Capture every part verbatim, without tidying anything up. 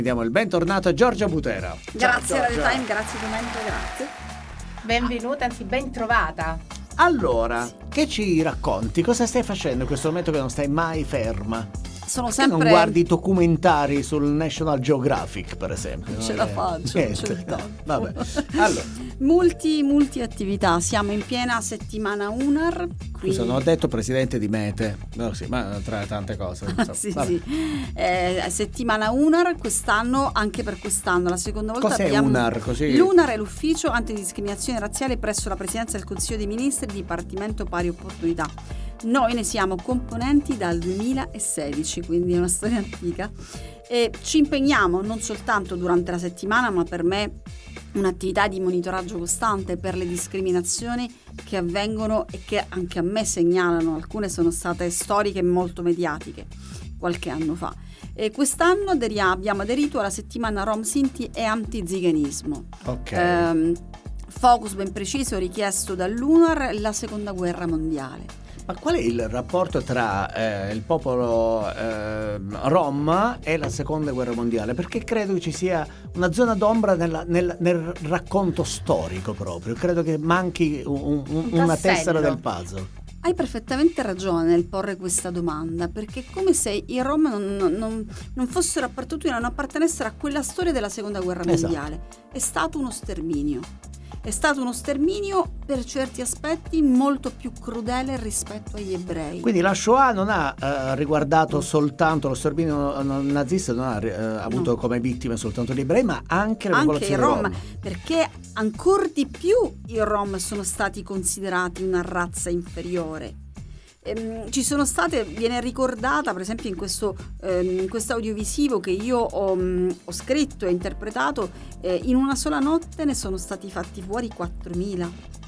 Diamo il bentornato a Giorgia Butera. Grazie Ciao, Radio Time, grazie Domenico, grazie. Benvenuta, anzi ben trovata. Allora, che ci racconti? Cosa stai facendo in questo momento che non stai mai ferma? Sono Perché sempre... non guardi documentari sul National Geographic, per esempio? Ce la faccio, non c'è il tempo. Vabbè. Allora. Multi, multi attività, siamo in piena settimana UNAR. Quindi... Scusa, non ho detto presidente di Mete, no, sì, ma tra tante cose. Ah, sì, sì. Eh, settimana UNAR, quest'anno, anche per quest'anno, la seconda volta Cos'è abbiamo... UNAR? Così? L'UNAR è l'ufficio antidiscriminazione razziale presso la Presidenza del Consiglio dei Ministri, Dipartimento Pari Opportunità. Noi ne siamo componenti dal duemilasedici, quindi è una storia antica, e ci impegniamo non soltanto durante la settimana, ma per me un'attività di monitoraggio costante per le discriminazioni che avvengono e che anche a me segnalano. Alcune sono state storiche e molto mediatiche qualche anno fa. E quest'anno aderiamo, abbiamo aderito alla settimana Rom, Sinti e Antiziganismo. Ok. Ehm, focus ben preciso richiesto dall'UNAR, la seconda guerra mondiale. Ma qual è il rapporto tra eh, il popolo eh, Rom e la seconda guerra mondiale? Perché credo che ci sia una zona d'ombra nella, nel, nel racconto storico proprio. Credo che manchi un, un, un una tassello. tessera del puzzle. Hai perfettamente ragione nel porre questa domanda, perché è come se i Rom non, non, non fossero appartenuti, non appartenessero a quella storia della seconda guerra mondiale. Esatto. È stato uno sterminio. È stato uno sterminio per certi aspetti molto più crudele rispetto agli ebrei. Quindi la Shoah non ha eh, riguardato no. soltanto lo sterminio nazista, non ha eh, avuto no. come vittime soltanto gli ebrei, ma anche la anche popolazione i Rom, Rom. Perché ancor di più i Rom sono stati considerati una razza inferiore. Ehm, ci sono state, viene ricordata per esempio in questo, ehm, in questo audiovisivo che io ho, mh, ho scritto e interpretato, eh, in una sola notte ne sono stati fatti fuori quattromila,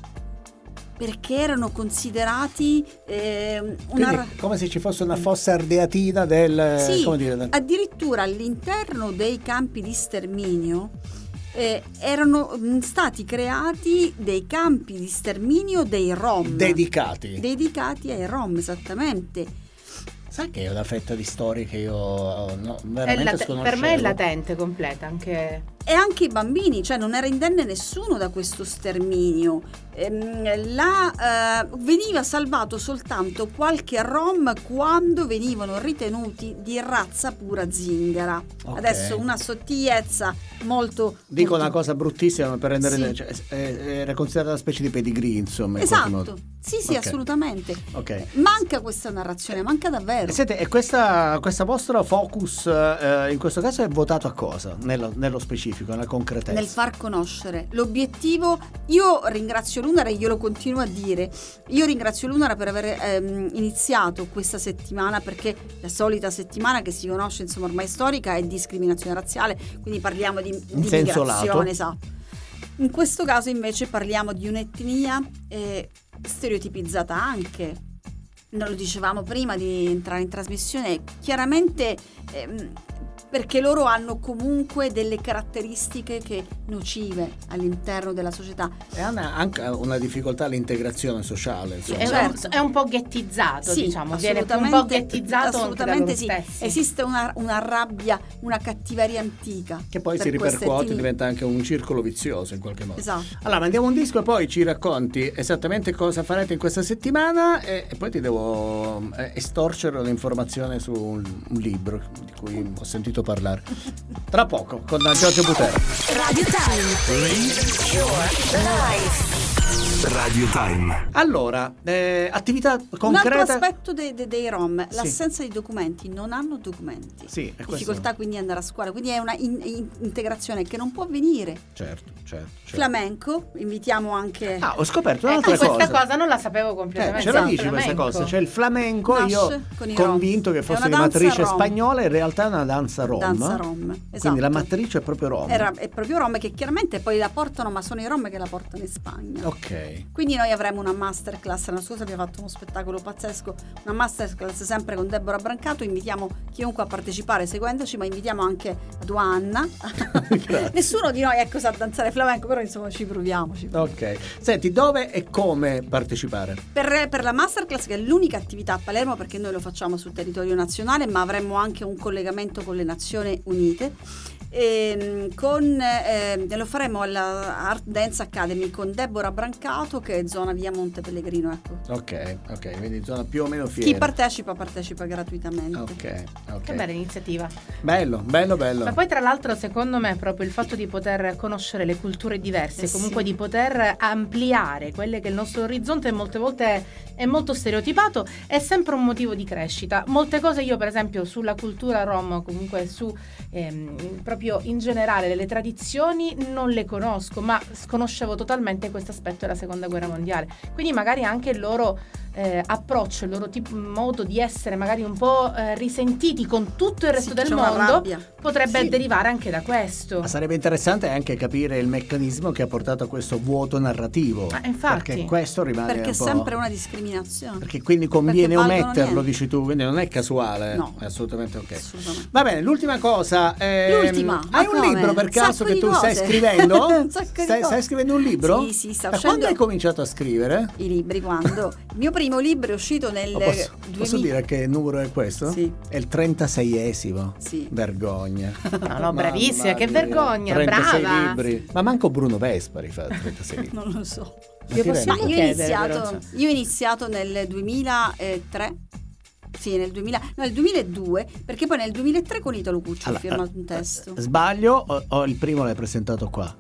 perché erano considerati eh, una... Quindi, come se ci fosse una fossa ardeatina del... Sì, come dire, del... addirittura all'interno dei campi di sterminio Eh, erano stati creati dei campi di sterminio dei Rom dedicati dedicati ai Rom, esattamente. Sai che è una fetta di storie che io no, veramente late- sconoscevo. Per me è latente, completa anche. E anche i bambini, cioè non era indenne nessuno da questo sterminio. Ehm, la, eh, veniva salvato soltanto qualche Rom quando venivano ritenuti di razza pura zingara. Okay. Adesso una sottigliezza molto... Dico molto... una cosa bruttissima per rendere... Sì. Cioè, era considerata una specie di pedigree, insomma. In esatto, sì sì, okay. assolutamente. Okay. Manca questa narrazione, manca davvero. E senti, e questa, questa vostra focus eh, in questo caso è votato a cosa? Nello, nello specifico? Nella concretezza, nel far conoscere l'obiettivo. Io ringrazio l'UNAR e io lo continuo a dire, io ringrazio l'UNAR per aver ehm, iniziato questa settimana, perché la solita settimana che si conosce insomma ormai storica è discriminazione razziale, quindi parliamo di, di migrazione, esatto. In questo caso invece parliamo di un'etnia eh, stereotipizzata anche. Non lo dicevamo prima di entrare in trasmissione, chiaramente ehm, perché loro hanno comunque delle caratteristiche che nocive all'interno della società. E hanno anche una difficoltà all'integrazione sociale. Sì, è, certo. un, è un po' ghettizzato, sì, diciamo, viene un po' ghettizzato assolutamente anche sì. da loro stessi. Esiste una, una rabbia, una cattiveria antica. Che poi si ripercuote, diventa anche un circolo vizioso in qualche modo. Esatto. Allora, mandiamo un disco e poi ci racconti esattamente cosa farete in questa settimana e, e poi ti devo eh, estorcere un'informazione su un, un libro di cui ho sentito parlare tra poco con Giorgia Butera. Radio Time. Radio Time. Allora, eh, attività concreta. Un altro aspetto dei, dei, dei Rom, sì. l'assenza di documenti, non hanno documenti. Sì, difficoltà questo... quindi andare a scuola, quindi è una in, in, integrazione che non può avvenire. Certo, certo, certo. Flamenco, invitiamo anche. Ah, ho scoperto eh, un'altra questa cosa. cosa non la sapevo completamente. Eh, ce la dici questa cosa? C'è il flamenco, Nasce io con convinto rom. che fosse di matrice rom. spagnola, in realtà è una danza rom. Danza rom, esatto. Quindi la matrice è proprio rom. Era, è proprio rom, che chiaramente poi la portano, ma sono i rom che la portano in Spagna. Ok. Quindi noi avremo una masterclass, l'anno scorso abbiamo fatto uno spettacolo pazzesco, una masterclass sempre con Deborah Brancato, invitiamo chiunque a partecipare seguendoci, ma invitiamo anche Duanna. Nessuno di noi ecco sa danzare flamenco, però insomma ci proviamo, ci proviamo. Ok, senti, dove e come partecipare? Per, per la masterclass, che è l'unica attività a Palermo, perché noi lo facciamo sul territorio nazionale, ma avremmo anche un collegamento con le Nazioni Unite. e, con, eh, lo faremo alla Art Dance Academy con Deborah Brancato, che è zona via Monte Pellegrino, ecco. Ok, ok, quindi zona più o meno fiera. Chi partecipa partecipa gratuitamente. Ok, ok. Che bella iniziativa. Bello, bello, bello. Ma poi tra l'altro secondo me proprio il fatto di poter conoscere le culture diverse, Eh comunque sì. di poter ampliare quelle che il nostro orizzonte molte volte è molto stereotipato, è sempre un motivo di crescita. Molte cose io per esempio sulla cultura rom, comunque su ehm, proprio in generale le tradizioni non le conosco, ma sconoscevo totalmente questo aspetto della seconda guerra mondiale, quindi magari anche il loro eh, approccio, il loro tipo, modo di essere magari un po' eh, risentiti con tutto il resto Sì, del c'è una mondo rabbia. potrebbe Sì. derivare anche da questo. Ma sarebbe interessante anche capire il meccanismo che ha portato a questo vuoto narrativo. Ma infatti. Perché questo rimane Perché è un po'... sempre una discriminazione. Perché quindi conviene Perché valgono ometterlo, niente. dici tu, quindi non è casuale. No. È assolutamente ok. Assolutamente. Va bene, l'ultima cosa. ehm, L'ultima, Hai ma un come? libro per Un caso sacco che di tu stai cose. scrivendo? Un sacco di stai, cose. stai scrivendo un libro? Sì, sì, sta Da uscendo. quando hai cominciato a scrivere? I libri quando? Il mio primo libro è uscito nel Oh, posso, posso duemila. dire che numero è questo? Sì. È il trentaseiesimo. Sì. Vergogna. No, no, bravissima, che mia. vergogna, trentasei brava. libri. Ma manco Bruno Vespa fa trentasei libri. Non lo so. Ma Io ti possiamo- rendi? Ma io ho chiedere, iniziato, però, cioè. io ho iniziato nel duemilatré. Sì, nel duemila, no, nel duemiladue, perché poi nel duemilatré con Italo Cucci ho Allora, firmato eh, un testo. eh, Sbaglio o, o il primo l'hai presentato qua?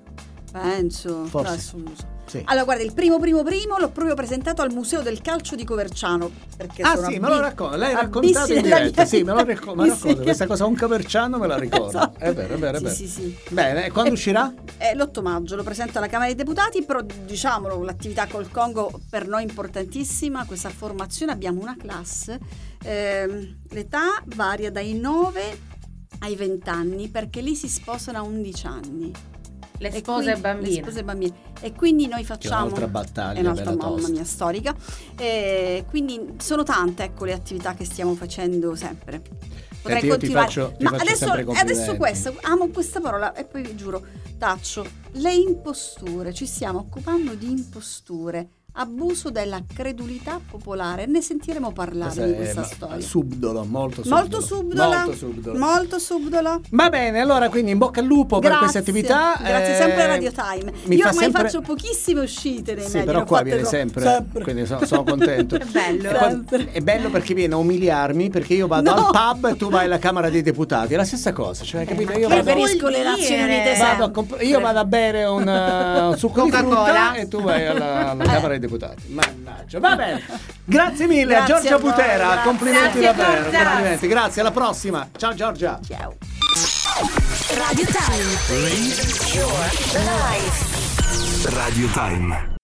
Penso. Forse. Adesso non lo so. Sì. Allora, guarda, il primo primo primo l'ho proprio presentato al Museo del Calcio di Coverciano. Perché Ah sono sì, me abbi- lo racconto, l'hai abissi raccontato in della diretta, mia sì, me lo vita. racconto, me lo Sì. racconto. Questa cosa un caverciano me la ricordo. Esatto. È vero, è vero, è Sì, vero. sì, sì. Bene, e quando E- uscirà? È l'otto maggio, lo presento alla Camera dei Deputati, però diciamolo, l'attività col Congo per noi è importantissima, questa formazione, abbiamo una classe, ehm, l'età varia dai nove ai venti anni, perché lì si sposano a undici anni. Le E spose quindi- e bambine. le spose e bambine. E quindi noi facciamo un'altra battaglia è un'altra bella mamma tosta. mia storica. E quindi sono tante, ecco, le attività che stiamo facendo sempre. Potrei Senti, io ti continuare. faccio- ti Ma faccio adesso, sempre complimenti. adesso questa, amo questa parola e poi vi giuro, taccio. Le imposture, ci stiamo occupando di imposture. Abuso della credulità popolare, ne sentiremo parlare di questa è storia. subdolo, molto subdolo. Molto subdola, Molto subdolo. molto subdola. Va bene, allora quindi in bocca al lupo per Grazie, queste attività. grazie eh, sempre a Radio Time. mi Io fa ormai sempre- faccio pochissime uscite nei Sì, media. però ne ho qua fatte viene tro- sempre, quindi so- sono contento. Che bello. E poi- Sempre. è bello perché viene a umiliarmi, perché io vado No. al pub e tu vai alla Camera dei Deputati, è la stessa cosa, cioè, capito? Io che vado, Preferisco le vuol Nazioni dire? Unite vado a sempre. comp- io vado a bere un, uh, un succo di Coca-Cola. frutta e tu vai alla, alla Camera dei Deputati. Mannaggia, va bene. Grazie mille Grazie a Giorgia a voi, Butera, grazie. complimenti Grazie, davvero, Giorgia. complimenti. Grazie, alla prossima. Ciao Giorgia. Ciao. Radio Time. Radio Time.